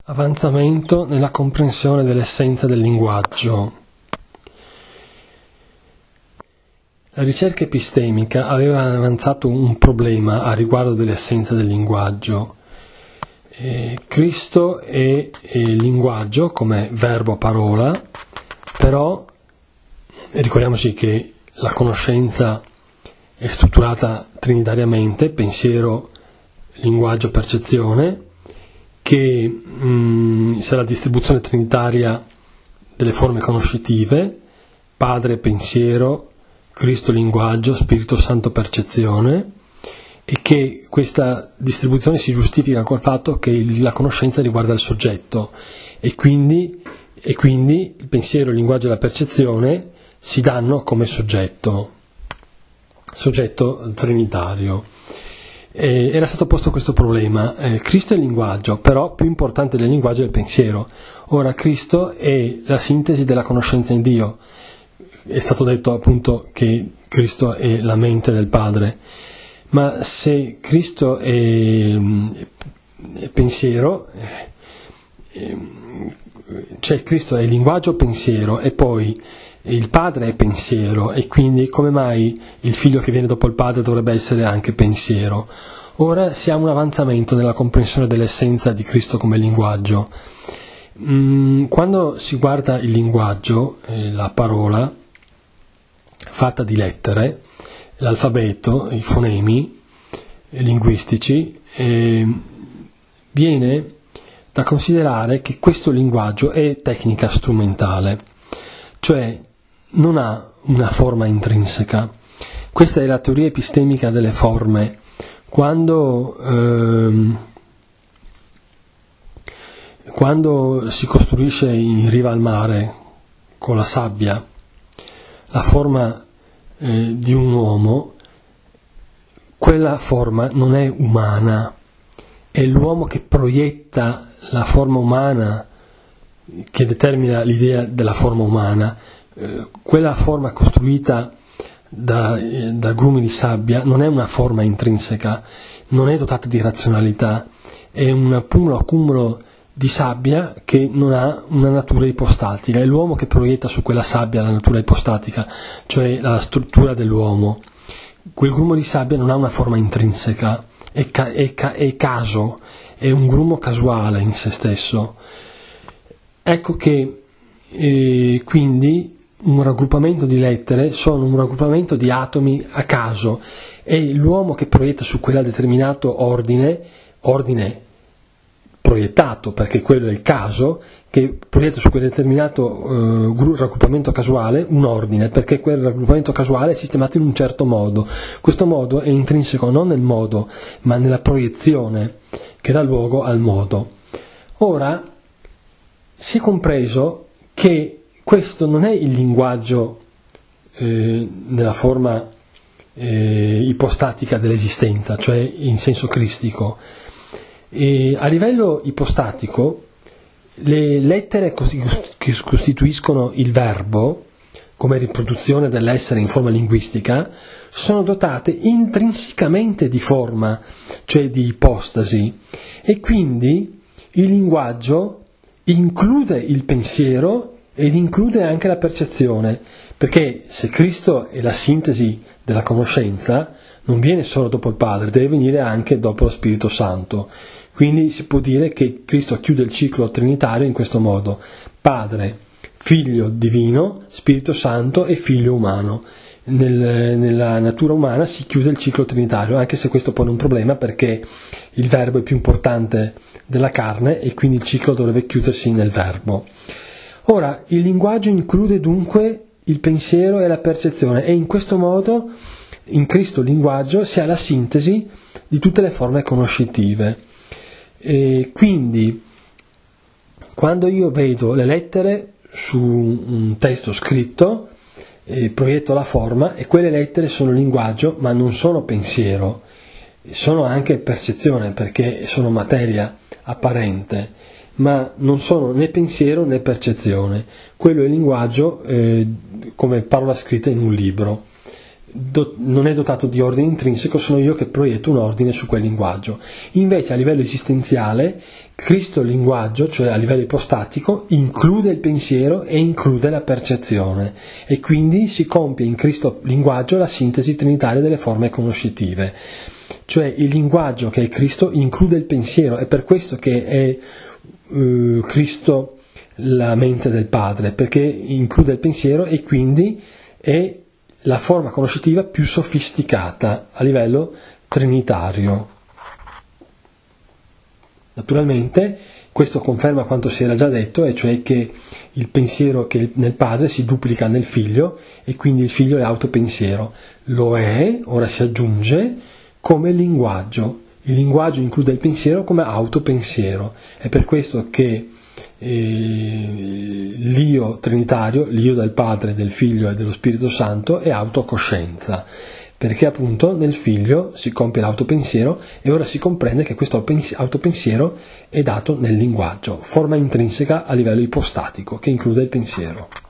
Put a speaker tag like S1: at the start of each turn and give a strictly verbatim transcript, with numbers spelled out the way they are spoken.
S1: Avanzamento nella comprensione dell'essenza del linguaggio. La ricerca epistemica aveva avanzato un problema a riguardo dell'essenza del linguaggio. Eh, Cristo è, è il linguaggio come verbo parola, però ricordiamoci che la conoscenza è strutturata trinitariamente, pensiero, linguaggio, percezione, che mh, sarà la distribuzione trinitaria delle forme conoscitive, Padre pensiero, Cristo linguaggio, Spirito Santo percezione, e che questa distribuzione si giustifica col fatto che la conoscenza riguarda il soggetto e quindi, e quindi il pensiero, il linguaggio e la percezione si danno come soggetto, soggetto trinitario. Eh, era stato posto questo problema. eh, Cristo è il linguaggio, però più importante del linguaggio è il pensiero. Ora Cristo è la sintesi della conoscenza in Dio. È stato detto appunto che Cristo è la mente del Padre, ma se Cristo è, è pensiero, eh, cioè Cristo è linguaggio pensiero e poi il Padre è pensiero, e quindi come mai il Figlio che viene dopo il Padre dovrebbe essere anche pensiero? Ora siamo un avanzamento nella comprensione dell'essenza di Cristo come linguaggio. Mm, quando si guarda il linguaggio, eh, la parola fatta di lettere, l'alfabeto, i fonemi eh, linguistici, eh, viene da considerare che questo linguaggio è tecnica strumentale, cioè non ha una forma intrinseca. Questa è la teoria epistemica delle forme. Quando, ehm, quando si costruisce in riva al mare con la sabbia la forma eh, di un uomo, quella forma non è umana, è l'uomo che proietta la forma umana che determina l'idea della forma umana. Eh, quella forma costruita da, eh, da grumi di sabbia non è una forma intrinseca, non è dotata di razionalità, è un accumulo, accumulo di sabbia che non ha una natura ipostatica, è l'uomo che proietta su quella sabbia la natura ipostatica, cioè la struttura dell'uomo. Quel grumo di sabbia non ha una forma intrinseca, è, ca- è, ca- è caso, è un grumo casuale in se stesso. Ecco che eh, quindi un raggruppamento di lettere sono un raggruppamento di atomi a caso, e l'uomo che proietta su quella determinato ordine, ordine proiettato, perché quello è il caso, che proietta su quel determinato eh, raggruppamento casuale un ordine, perché quel raggruppamento casuale è sistemato in un certo modo. Questo modo è intrinseco non nel modo, ma nella proiezione che dà luogo al modo. Ora, si è compreso che questo non è il linguaggio eh, nella forma eh, ipostatica dell'esistenza, cioè in senso cristico. E a livello ipostatico, le lettere che costituiscono il verbo, come riproduzione dell'essere in forma linguistica, sono dotate intrinsecamente di forma, cioè di ipostasi, e quindi il linguaggio include il pensiero ed include anche la percezione, perché se Cristo è la sintesi della conoscenza, non viene solo dopo il Padre, deve venire anche dopo lo Spirito Santo. Quindi si può dire che Cristo chiude il ciclo trinitario in questo modo: Padre, Figlio divino, Spirito Santo e Figlio umano. Nel, nella natura umana si chiude il ciclo trinitario, anche se questo pone un problema, perché il verbo è più importante della carne e quindi il ciclo dovrebbe chiudersi nel verbo. Ora, il linguaggio include dunque il pensiero e la percezione, e in questo modo in Cristo il linguaggio si ha la sintesi di tutte le forme conoscitive. E quindi quando io vedo le lettere su un testo scritto, eh, proietto la forma, e quelle lettere sono linguaggio, ma non sono pensiero, sono anche percezione, perché sono materia apparente, ma non sono né pensiero né percezione. Quello è il linguaggio eh, come parola scritta in un libro. do, non è dotato di ordine intrinseco, sono io che proietto un ordine su quel linguaggio. Invece a livello esistenziale, Cristo linguaggio, cioè a livello ipostatico, include il pensiero e include la percezione, e quindi si compie in Cristo linguaggio la sintesi trinitaria delle forme conoscitive. Cioè il linguaggio che è Cristo include il pensiero, è per questo che è uh, Cristo la mente del Padre, perché include il pensiero e quindi è la forma conoscitiva più sofisticata a livello trinitario. Naturalmente questo conferma quanto si era già detto, e cioè che il pensiero che nel Padre si duplica nel Figlio e quindi il Figlio è autopensiero. Lo è, ora si aggiunge, come linguaggio. Il linguaggio include il pensiero come autopensiero. È per questo che eh, l'io trinitario, l'io del Padre, del Figlio e dello Spirito Santo è autocoscienza, perché appunto nel Figlio si compie l'autopensiero e ora si comprende che questo autopensiero è dato nel linguaggio, forma intrinseca a livello ipostatico che include il pensiero.